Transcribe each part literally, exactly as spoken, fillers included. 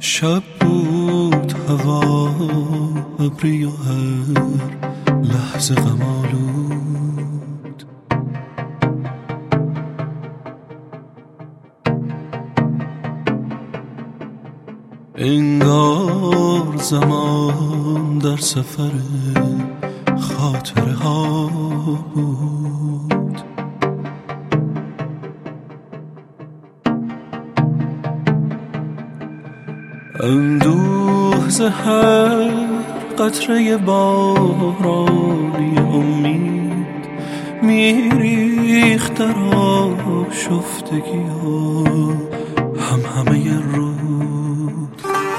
شب بود هوا ابری و هر لحظه غم آلود. انگار زمان در سفر خاطره ها بود. اندوه ز هر قطره بارانی امید میریخت در آشفتگی ها هم همه رود.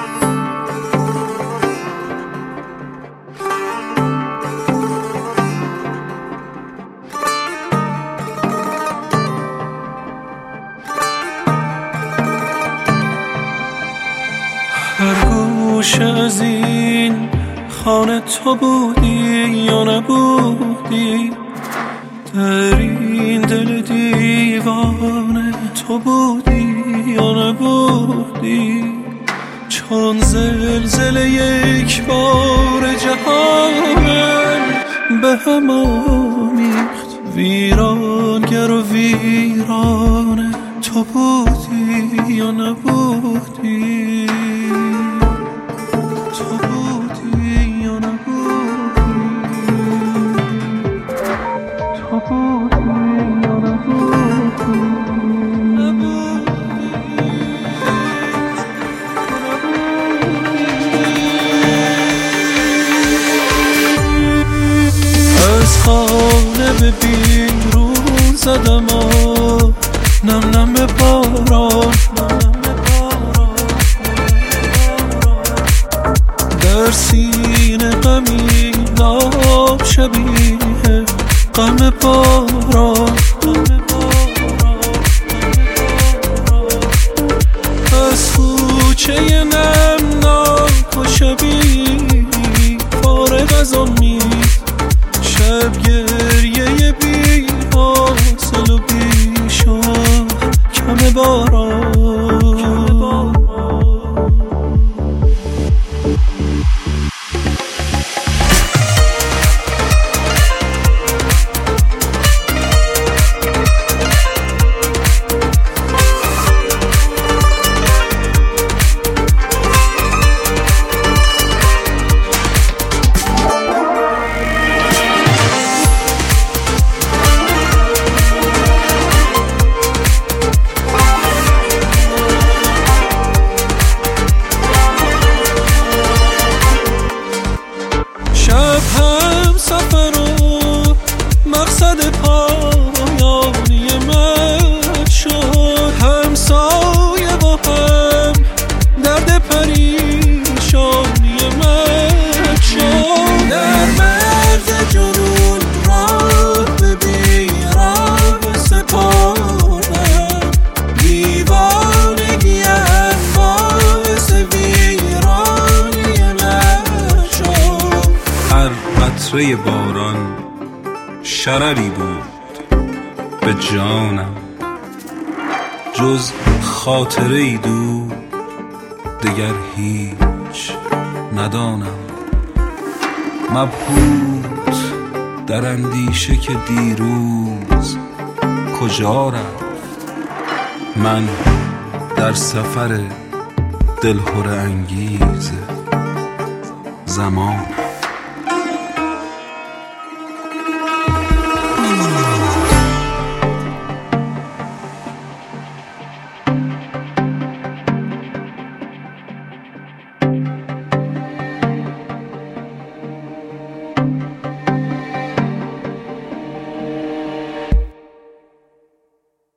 هر گوشه از این خانه تو بودی یا نبودی، در این دل دیوانه تو بودی یا نبودی. چون زلزله یک بار جهانم به هم آمیخت، ویرانگر و ویرانه تو بودی یا نبودی. تو بودی یا نبودی. تو بودی یا نبودی. از خانه به بیرون زدم آ نم نم باران، در سینه غمی ناب شبیه غم باران. از کوچه نمناک و شبیه فارغ از امید، شب گریه بی حاصل و بی شاه کم باران. مقصد پایانی من شد، همسایه با هم درد پریشانی من شد. در مرز جنون راه به بیراه سپردم، دیوانگیم باعث ویرانی من شد. هر قطره باران شرری بود به جانم، جز خاطره ای دو دگر هیچ ندانم. مبهوت در اندیشه که دیروز کجا رفت، من در سفر دلهره انگیز زمان.